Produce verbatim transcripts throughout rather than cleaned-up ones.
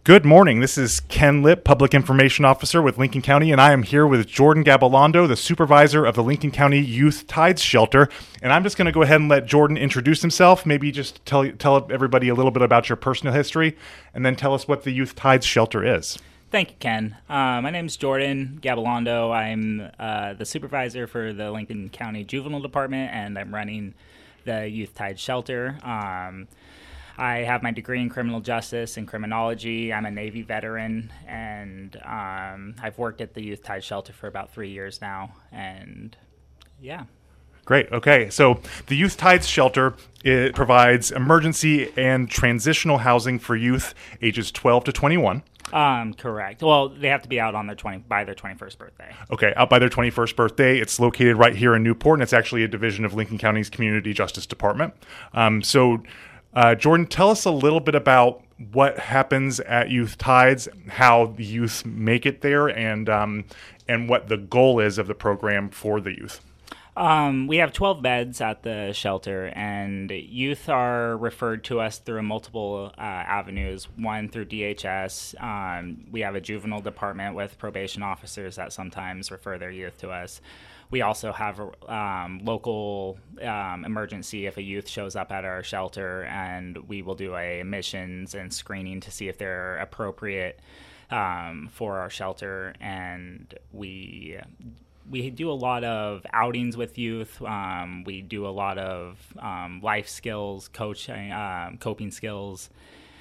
Good morning. This is Ken Lipp, Public Information Officer with Lincoln County, and I am here with Jordan Gabilondo, the supervisor of the Lincoln County Youth Tides Shelter. And I'm just going to go ahead and let Jordan introduce himself, maybe just tell tell everybody a little bit about your personal history, and then tell us what the Youth Tides Shelter is. Thank you, Ken. Uh, my name is Jordan Gabilondo. I'm uh, the supervisor for the Lincoln County Juvenile Department, and I'm running the Youth Tides Shelter. Um, I have my degree in criminal justice and criminology. I'm a Navy veteran, and um, I've worked at the Youth Tides Shelter for about three years now, and yeah. Great. Okay. So the Youth Tides Shelter, it provides emergency and transitional housing for youth ages twelve to twenty-one. Um, correct. Well, they have to be out on their twenty by their twenty-first birthday. Okay, out by their twenty-first birthday. It's located right here in Newport, and it's actually a division of Lincoln County's Community Justice Department. Um, so, uh, Jordan, tell us a little bit about what happens at Youth Tides, how the youth make it there, and um, and what the goal is of the program for the youth. Um, we have twelve beds at the shelter, and youth are referred to us through multiple uh, avenues. One through D H S. Um, we have a juvenile department with probation officers that sometimes refer their youth to us. We also have a um, local um, emergency if a youth shows up at our shelter, and we will do a admissions and screening to see if they're appropriate um, for our shelter, and we... We do a lot of outings with youth. Um, we do a lot of um, life skills, coaching, um, coping skills,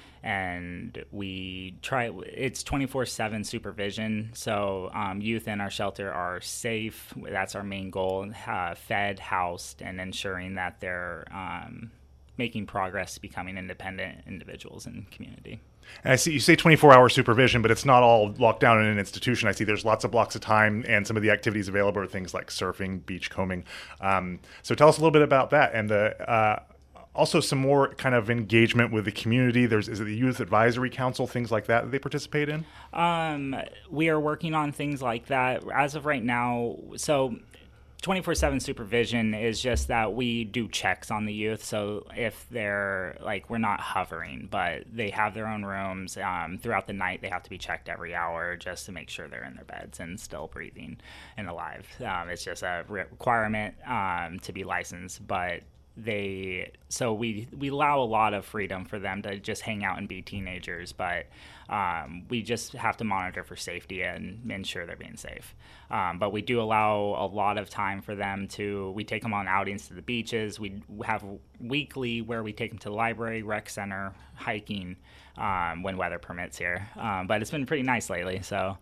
and we try. It's twenty-four seven supervision, so um, youth in our shelter are safe. That's our main goal: uh, fed, housed, and ensuring that they're um, making progress to becoming independent individuals in the community. And I see you say twenty-four hour supervision, but it's not all locked down in an institution. I see there's lots of blocks of time, and some of the activities available are things like surfing, beach combing. Um, so tell us a little bit about that, and the, uh, also some more kind of engagement with the community. There's is it the Youth Advisory Council, things like that that they participate in? Um, we are working on things like that as of right now. So twenty-four seven supervision is just that we do checks on the youth. So if they're like, we're not hovering, but they have their own rooms. Um, throughout the night, they have to be checked every hour just to make sure they're in their beds and still breathing and alive. Um, it's just a re- requirement um, to be licensed, but they so we we allow a lot of freedom for them to just hang out and be teenagers, but um, we just have to monitor for safety and ensure they're being safe. Um, but we do allow a lot of time for them to, we take them on outings to the beaches. We have weekly where we take them to the library, rec center, hiking, um, when weather permits here. Um, but it's been pretty nice lately. So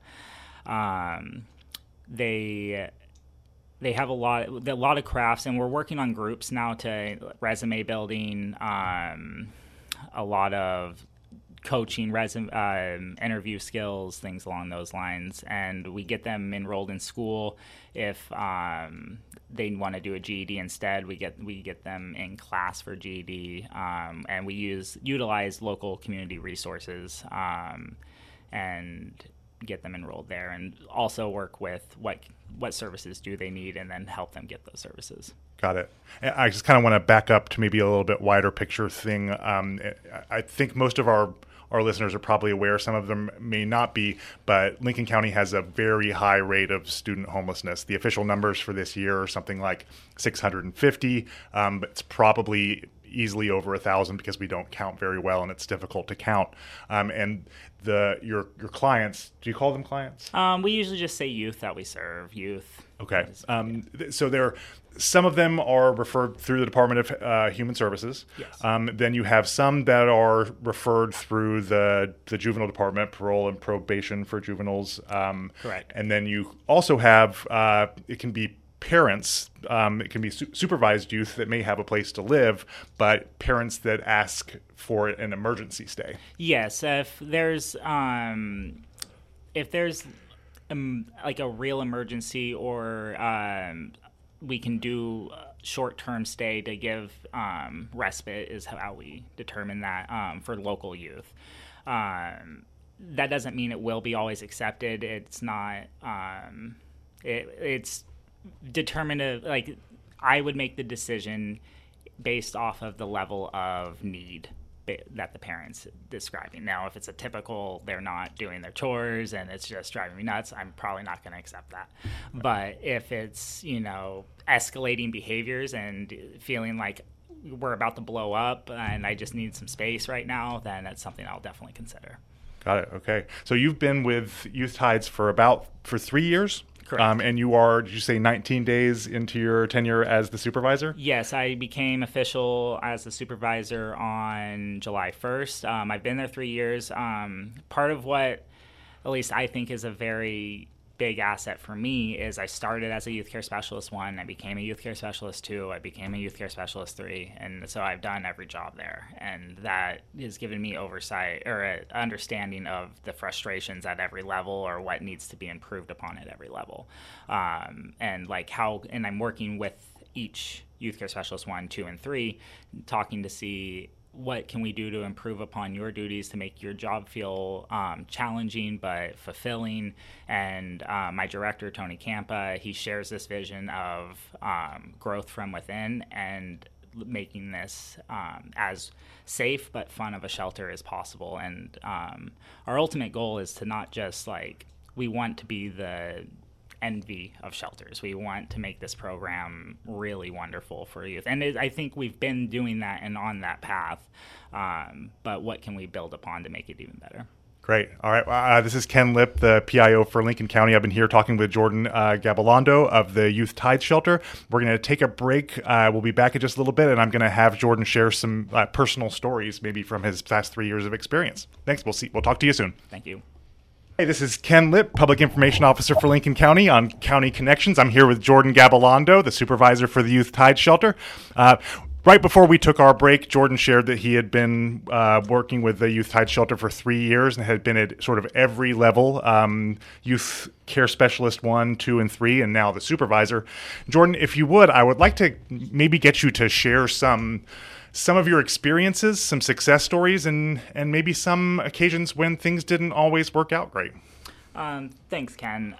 um, they they have a lot, a lot of crafts, and we're working on groups now to resume building, um, a lot of coaching, resume, uh, interview skills, things along those lines, and we get them enrolled in school. If um, they want to do a G E D instead, we get we get them in class for G E D, um, and we use utilize local community resources um, and get them enrolled there, and also work with what what services do they need, and then help them get those services. Got it. I just kind of want to back up to maybe a little bit wider picture thing. Um, I think most of our Our listeners are probably aware, some of them may not be, but Lincoln County has a very high rate of student homelessness. The official numbers for this year are something like six hundred fifty, um, but it's probably easily over a thousand because we don't count very well, and it's difficult to count. Um, and the your your clients, do you call them clients? Um, we usually just say youth that we serve. Youth. Okay. Um, th- so there, some of them are referred through the Department of uh, Human Services. Yes. Um, then you have some that are referred through the the Juvenile Department, parole and probation for juveniles. Um, Correct. And then you also have uh, it can be parents. Um, it can be su- supervised youth that may have a place to live, but parents that ask for an emergency stay. Yes. If there's um, if there's um, like a real emergency, or um, we can do short-term stay to give um, respite is how we determine that um, for local youth. Um, that doesn't mean it will be always accepted. It's not. Um, it, it's determinative. Like, I would make the decision based off of the level of need. that the parents describing. Now, if it's a typical, they're not doing their chores and it's just driving me nuts, I'm probably not going to accept that. Right. But if it's, you know, escalating behaviors and feeling like we're about to blow up and I just need some space right now, then that's something I'll definitely consider. Got it. Okay. So you've been with Youth Tides for about, for three years? Correct. Um, and you are, did you say nineteen days into your tenure as the supervisor? Yes, I became official as the supervisor on July first. Um, I've been there three years. Um, part of what, at least I think, is a very big asset for me is I started as a youth care specialist one, I became a youth care specialist two, I became a youth care specialist three, and so I've done every job there, and that has given me oversight or an understanding of the frustrations at every level or what needs to be improved upon at every level, um, and like how, and I'm working with each youth care specialist one, two, and three, talking to see what can we do to improve upon your duties to make your job feel um, challenging but fulfilling. And uh, my director, Tony Campa, he shares this vision of um, growth from within and making this um, as safe but fun of a shelter as possible. And um, our ultimate goal is to not just like, we want to be the envy of shelters. We want to make this program really wonderful for youth. And it, I think we've been doing that and on that path. Um, but what can we build upon to make it even better? Great. All right. Uh, this is Ken Lipp, the P I O for Lincoln County. I've been here talking with Jordan uh, Gabilondo of the Youth Tides Shelter. We're going to take a break. Uh, we'll be back in just a little bit, and I'm going to have Jordan share some uh, personal stories, maybe from his past three years of experience. Thanks. We'll see. We'll talk to you soon. Thank you. Hey, this is Ken Lipp, Public Information Officer for Lincoln County on County Connections. I'm here with Jordan Gabilondo, the supervisor for the Youth Tides Shelter. Uh, right before we took our break, Jordan shared that he had been uh, working with the Youth Tides Shelter for three years and had been at sort of every level, um, youth care specialist one, two, and three, and now the supervisor. Jordan, if you would, I would like to maybe get you to share some some of your experiences, some success stories, and, and maybe some occasions when things didn't always work out great. Um, thanks, Ken.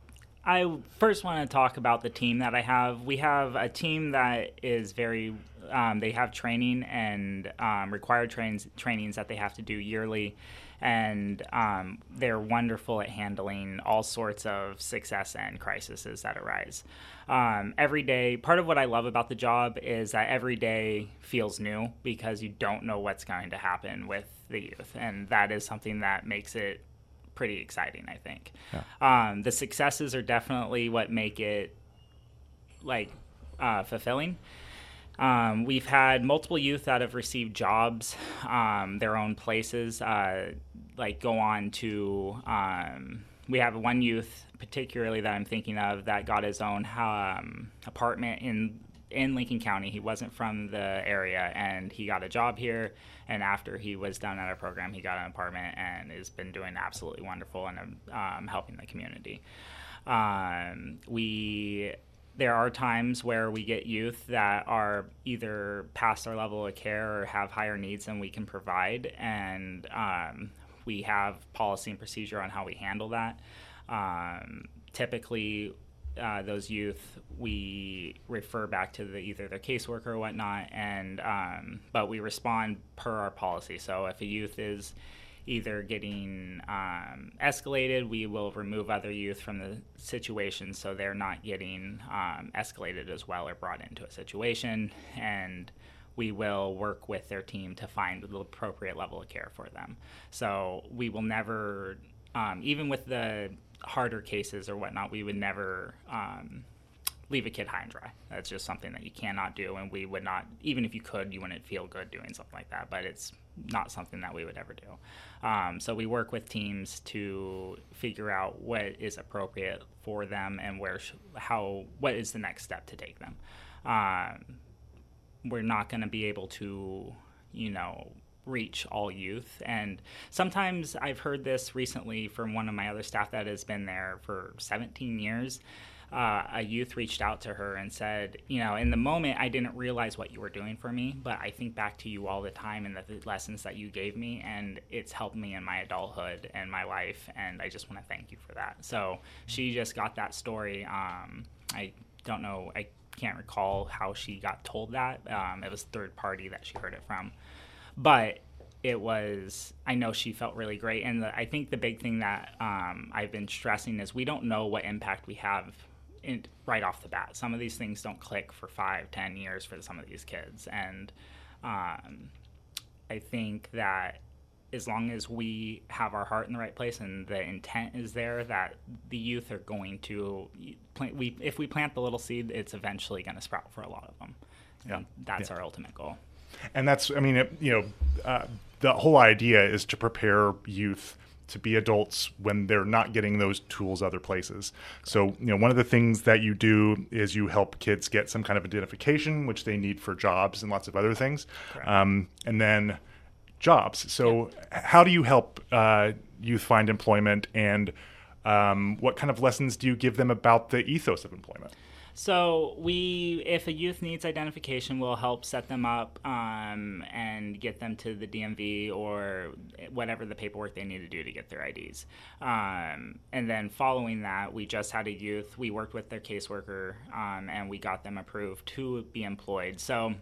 I first want to talk about the team that I have. We have a team that is very, um, they have training and um, required trains, trainings that they have to do yearly, and um, they're wonderful at handling all sorts of success and crises that arise. Um, every day, part of what I love about the job is that every day feels new because you don't know what's going to happen with the youth, and that is something that makes it pretty exciting, I think. Yeah. Um, the successes are definitely what make it like uh, fulfilling. Um, we've had multiple youth that have received jobs, um, their own places, uh, like go on to, um, we have one youth particularly that I'm thinking of that got his own um, apartment in in Lincoln County. He wasn't from the area, and he got a job here, and after he was done at our program, he got an apartment and has been doing absolutely wonderful and um, helping the community. Um, we there are times where we get youth that are either past our level of care or have higher needs than we can provide, and um, we have policy and procedure on how we handle that. Um, typically, uh, those youth, we refer back to the, either their caseworker or whatnot, and um, but we respond per our policy. So if a youth is either getting um, escalated, we will remove other youth from the situation so they're not getting um, escalated as well or brought into a situation, and we will work with their team to find the appropriate level of care for them. So we will never, um, even with the harder cases or whatnot, we would never um, leave a kid high and dry. That's just something that you cannot do, and we would not, even if you could, you wouldn't feel good doing something like that, but it's not something that we would ever do. Um, so we work with teams to figure out what is appropriate for them and where, sh- how, what is the next step to take them. Um, we're not going to be able to, you know, reach all youth. And sometimes I've heard this recently from one of my other staff that has been there for seventeen years. Uh, a youth reached out to her and said, you know, in the moment, I didn't realize what you were doing for me, but I think back to you all the time and the lessons that you gave me, and it's helped me in my adulthood and my life, and I just want to thank you for that. So she just got that story. Um, I don't know, I can't recall how she got told that. Um, it was third party that she heard it from. But it was, I know she felt really great. And the, I think the big thing that um, I've been stressing is we don't know what impact we have in, right off the bat. Some of these things don't click for five, ten years for some of these kids. And um, I think that as long as we have our heart in the right place and the intent is there, that the youth are going to plant, we, if we plant the little seed, it's eventually going to sprout for a lot of them. Yeah. And that's yeah. our ultimate goal. And that's, I mean, it, you know, uh, the whole idea is to prepare youth to be adults when they're not getting those tools other places. So, you know, one of the things that you do is you help kids get some kind of identification, which they need for jobs and lots of other things. Um, and then jobs. So yeah. how do you help uh, youth find employment, and um, what kind of lessons do you give them about the ethos of employment? So we, if a youth needs identification, we'll help set them up um, and get them to the D M V or whatever the paperwork they need to do to get their I Ds. Um, and then following that, we just had a youth. We worked with their caseworker um, and we got them approved to be employed. So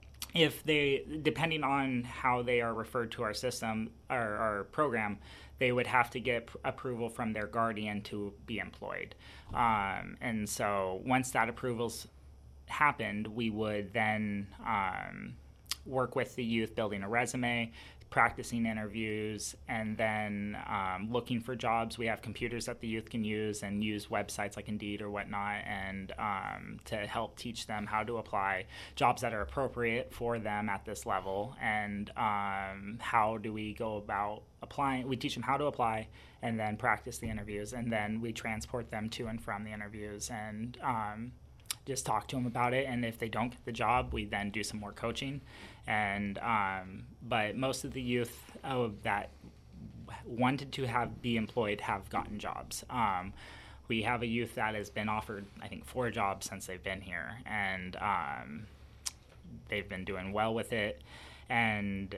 if they, depending on how they are referred to our system, our, our program, they would have to get p- approval from their guardian to be employed. Um, and so once that approval's happened, we would then um, work with the youth building a resume, practicing interviews, and then um, looking for jobs. We have computers that the youth can use and use websites like Indeed or whatnot, and um, to help teach them how to apply jobs that are appropriate for them at this level, and um, how do we go about applying. We teach them how to apply and then practice the interviews, and then we transport them to and from the interviews and um, just talk to them about it. And if they don't get the job, we then do some more coaching. And um, but most of the youth oh, that wanted to have be employed have gotten jobs. Um, we have a youth that has been offered, I think, four jobs since they've been here, and um, they've been doing well with it. And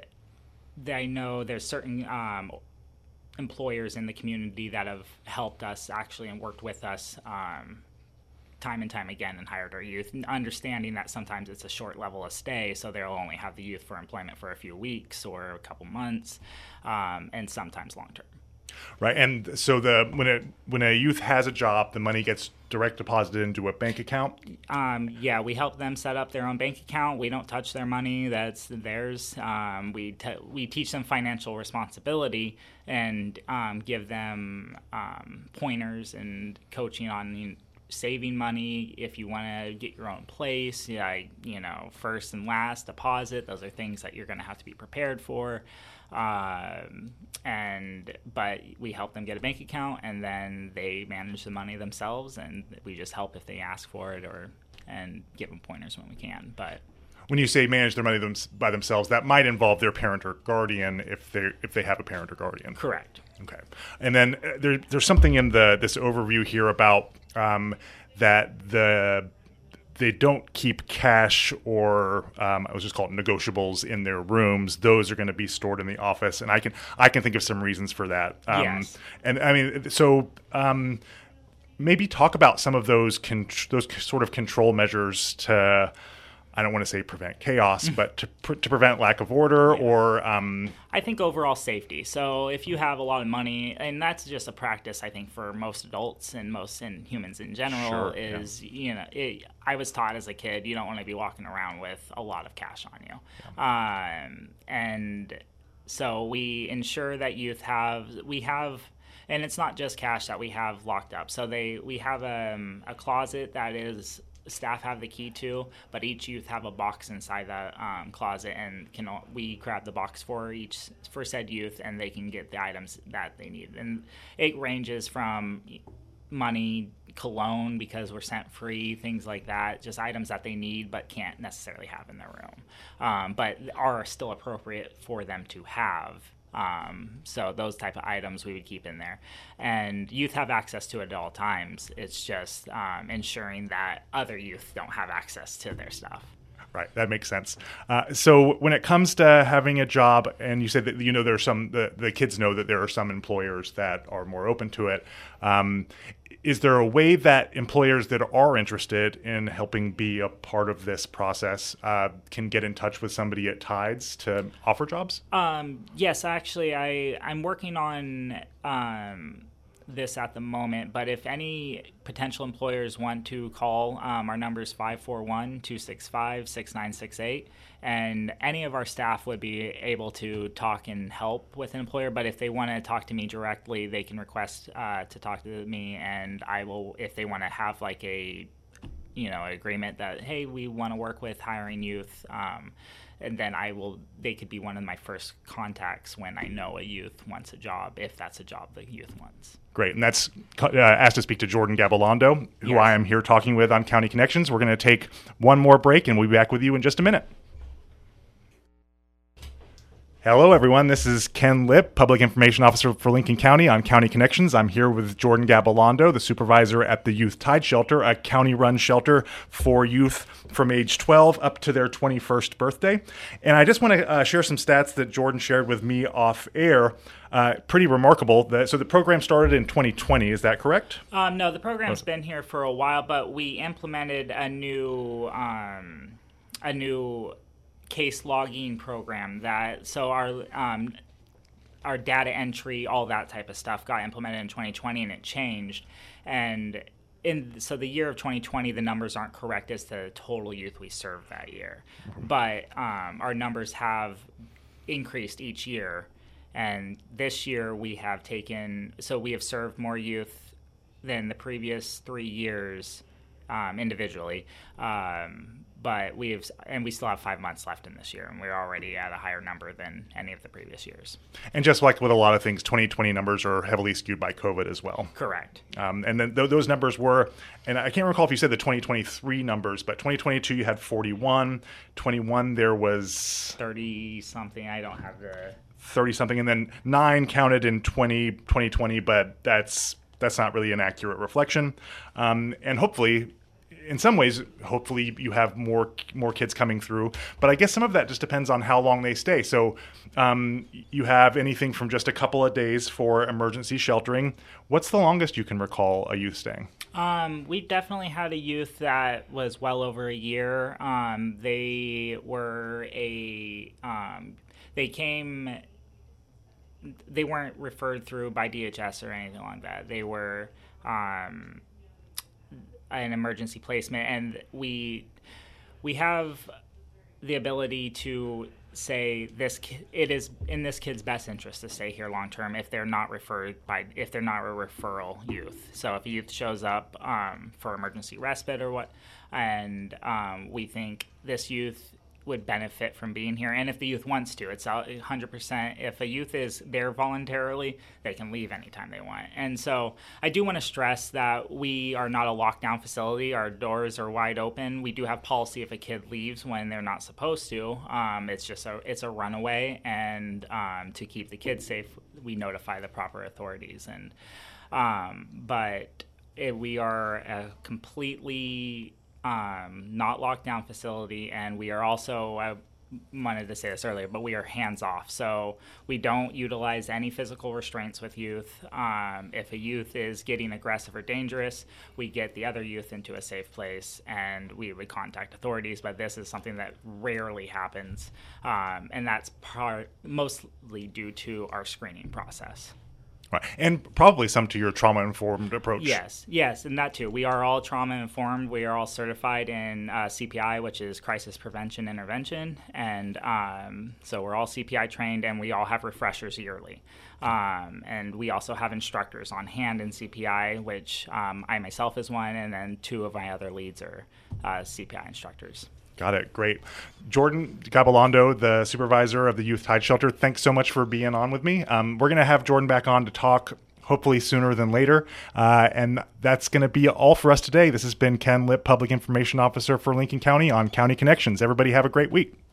I know there's certain um, employers in the community that have helped us actually and worked with us um, time and time again and hired our youth, understanding that sometimes it's a short level of stay, so they'll only have the youth for employment for a few weeks or a couple months, um, and sometimes long term. Right, and so the when a when a youth has a job, the money gets direct deposited into a bank account. Um, yeah, we help them set up their own bank account. We don't touch their money; that's theirs. Um, we te- we teach them financial responsibility and um, give them um, pointers and coaching on you know, saving money. If you want to get your own place, yeah, you know, first and last deposit. Those are things that you're going to have to be prepared for. Um, and but we help them get a bank account, and then they manage the money themselves, and we just help if they ask for it, or and give them pointers when we can. But when you say manage their money them, by themselves, that might involve their parent or guardian if they if they have a parent or guardian. Correct. Okay, and then uh, there, there's something in the this overview here about um, that the they don't keep cash or um, I was just called negotiables in their rooms. Those are going to be stored in the office, and I can I can think of some reasons for that. Um, yes. And I mean, so um, maybe talk about some of those con- those sort of control measures to. I don't want to say prevent chaos, but to pr- to prevent lack of order yeah. or... Um, I think overall safety. So if you have a lot of money, and that's just a practice, I think, for most adults and most and humans in general, sure, is, yeah. you know, it, I was taught as a kid, you don't want to be walking around with a lot of cash on you. Yeah. Um, and so we ensure that youth have, we have... And it's not just cash that we have locked up. So they we have um, a closet that is... staff have the key to, but each youth have a box inside that um, closet, and can we grab the box for each for said youth, and they can get the items that they need. And it ranges from money, cologne because we're scent free, things like that, just items that they need but can't necessarily have in their room, um, but are still appropriate for them to have. Um, so those type of items we would keep in there, and youth have access to it at all times. It's just um, ensuring that other youth don't have access to their stuff. Right, that makes sense. Uh, so when it comes to having a job, and you said that you know there are some the, the kids know that there are some employers that are more open to it. Um, is there a way that employers that are interested in helping be a part of this process uh, can get in touch with somebody at Tides to offer jobs? Um, yes, actually, I I'm working on. Um, this at the moment, but if any potential employers want to call, um, our number is five four one, two six five, six nine six eight, and any of our staff would be able to talk and help with an employer. But if they want to talk to me directly, they can request uh, to talk to me, and I will, if they want to have like a you know agreement that, hey, we want to work with hiring youth, um, and then I will, they could be one of my first contacts when I know a youth wants a job, if that's a job the youth wants. Great. And that's uh, asked to speak to Jordan Gabilondo, who Yes. I am here talking with on County Connections. We're going to take one more break, and we'll be back with you in just a minute. Hello, everyone. This is Ken Lipp, Public Information Officer for Lincoln County on County Connections. I'm here with Jordan Gabilondo, the supervisor at the Youth Tide Shelter, a county-run shelter for youth from age twelve up to their twenty-first birthday. And I just want to uh, share some stats that Jordan shared with me off air. Uh, pretty remarkable. That, so the program started in twenty twenty. Is that correct? Um, no, the program's been here for a while, but we implemented a new um, a new case logging program that so our um, our data entry, all that type of stuff, got implemented in twenty twenty, and it changed. And in so the year of twenty twenty, the numbers aren't correct as the total youth we served that year, but um, our numbers have increased each year. And this year we have taken, so we have served more youth than the previous three years um, individually. Um, but we have, and we still have five months left in this year, and we're already at a higher number than any of the previous years. And just like with a lot of things, twenty twenty numbers are heavily skewed by COVID as well. Correct. Um, and then th- those numbers were, and I can't recall if you said the twenty twenty-three numbers, but twenty twenty-two you had forty-one, twenty-one there was thirty something. I don't have the thirty something, and then nine counted in twenty twenty, but that's that's not really an accurate reflection. Um, and hopefully, in some ways, hopefully you have more more kids coming through. But I guess some of that just depends on how long they stay. So um, you have anything from just a couple of days for emergency sheltering. What's the longest you can recall a youth staying? Um, we definitely had a youth that was well over a year. Um, they were a, um, they came, they weren't referred through by D H S or anything like that. They were um, an emergency placement, and we we have the ability to say this ki- it is in this kid's best interest to stay here long term if they're not referred by if they're not a referral youth. So if a youth shows up um, for emergency respite or what, and um, we think this youth would benefit from being here, and if the youth wants to, it's one hundred percent. If a youth is there voluntarily, they can leave anytime they want. And so I do want to stress that we are not a lockdown facility. Our doors are wide open. We do have policy if a kid leaves when they're not supposed to. Um, it's just a it's a runaway, and um, to keep the kids safe, we notify the proper authorities. And um, but it, we are a completely Um, not lockdown facility, and we are also, I wanted to say this earlier, but we are hands off. So we don't utilize any physical restraints with youth. Um, if a youth is getting aggressive or dangerous, we get the other youth into a safe place, and we would contact authorities, but this is something that rarely happens, um, and that's part mostly due to our screening process. Right. And probably some to your trauma-informed approach. Yes, yes, and that too. We are all trauma-informed. We are all certified in uh, C P I, which is Crisis Prevention Intervention, and um, so we're all C P I trained, and we all have refreshers yearly. Um, and we also have instructors on hand in C P I, which um, I myself is one, and then two of my other leads are uh, C P I instructors. Got it. Great. Jordan Gabilondo, the supervisor of the Youth Tide Shelter, thanks so much for being on with me. Um, we're going to have Jordan back on to talk hopefully sooner than later. Uh, and that's going to be all for us today. This has been Ken Lipp, Public Information Officer for Lincoln County on County Connections. Everybody have a great week.